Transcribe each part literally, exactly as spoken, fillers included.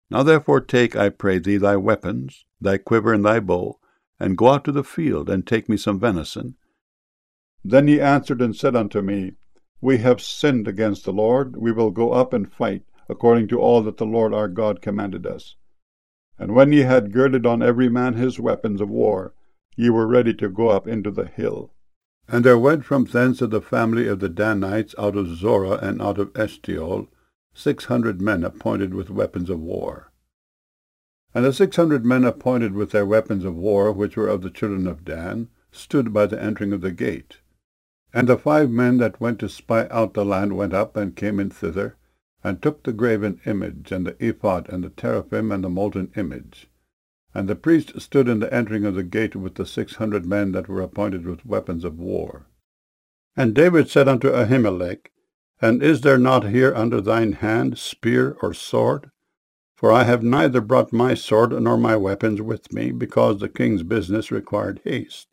Now therefore take, I pray thee, thy weapons, thy quiver and thy bow, and go out to the field, and take me some venison. Then he answered and said unto me, We have sinned against the Lord. We will go up and fight, according to all that the Lord our God commanded us. And when ye had girded on every man his weapons of war, ye were ready to go up into the hill. And there went from thence of the family of the Danites out of Zorah and out of Eshtaol six hundred men appointed with weapons of war. And the six hundred men appointed with their weapons of war, which were of the children of Dan, stood by the entering of the gate. And the five men that went to spy out the land went up and came in thither, and took the graven image, and the ephod, and the teraphim, and the molten image. And the priest stood in the entering of the gate with the six hundred men that were appointed with weapons of war. And David said unto Ahimelech, And is there not here under thine hand spear or sword? For I have neither brought my sword nor my weapons with me, because the king's business required haste.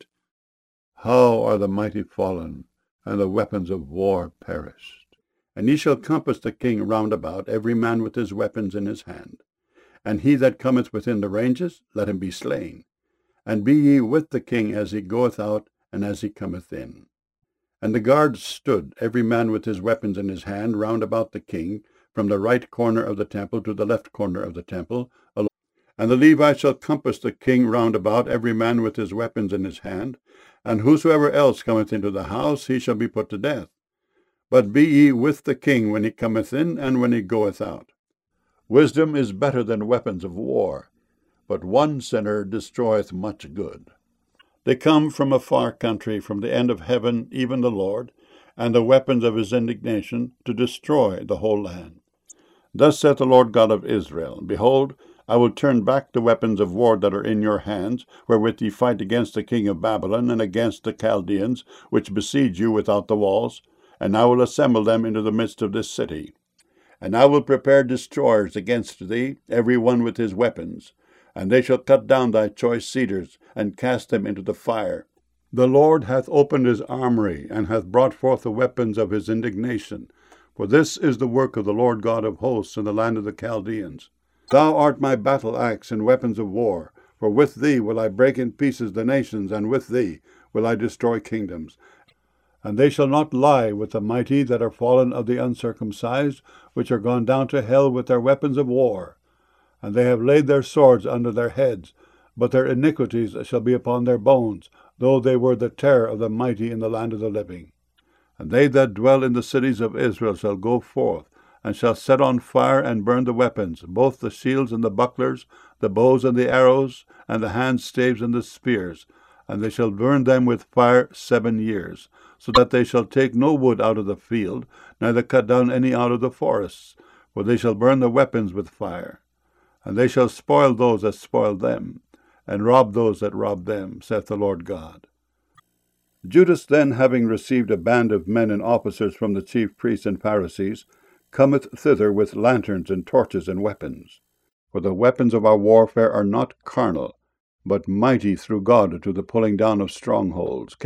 How are the mighty fallen, and the weapons of war perished? And ye shall compass the king round about, every man with his weapons in his hand. And he that cometh within the ranges, let him be slain. And be ye with the king as he goeth out, and as he cometh in. And the guards stood, every man with his weapons in his hand, round about the king, from the right corner of the temple to the left corner of the temple. And the Levites shall compass the king round about, every man with his weapons in his hand. And whosoever else cometh into the house, he shall be put to death. But be ye with the king when he cometh in, and when he goeth out. Wisdom is better than weapons of war, but one sinner destroyeth much good. They come from a far country, from the end of heaven, even the Lord, and the weapons of his indignation, to destroy the whole land. Thus saith the Lord God of Israel, Behold, I will turn back the weapons of war that are in your hands, wherewith ye fight against the king of Babylon, and against the Chaldeans, which besiege you without the walls, and I will assemble them into the midst of this city. And I will prepare destroyers against thee, every one with his weapons, and they shall cut down thy choice cedars, and cast them into the fire. The Lord hath opened his armory, and hath brought forth the weapons of his indignation. For this is the work of the Lord God of hosts in the land of the Chaldeans. Thou art my battle axe and weapons of war, for with thee will I break in pieces the nations, and with thee will I destroy kingdoms. And they shall not lie with the mighty that are fallen of the uncircumcised, which are gone down to hell with their weapons of war. And they have laid their swords under their heads, but their iniquities shall be upon their bones, though they were the terror of the mighty in the land of the living. And they that dwell in the cities of Israel shall go forth, and shall set on fire and burn the weapons, both the shields and the bucklers, the bows and the arrows, and the handstaves and the spears, and they shall burn them with fire seven years, so that they shall take no wood out of the field, neither cut down any out of the forests, for they shall burn the weapons with fire. And they shall spoil those that spoil them, and rob those that rob them, saith the Lord God. Judas then, having received a band of men and officers from the chief priests and Pharisees, cometh thither with lanterns and torches and weapons. For the weapons of our warfare are not carnal, but mighty through God to the pulling down of strongholds,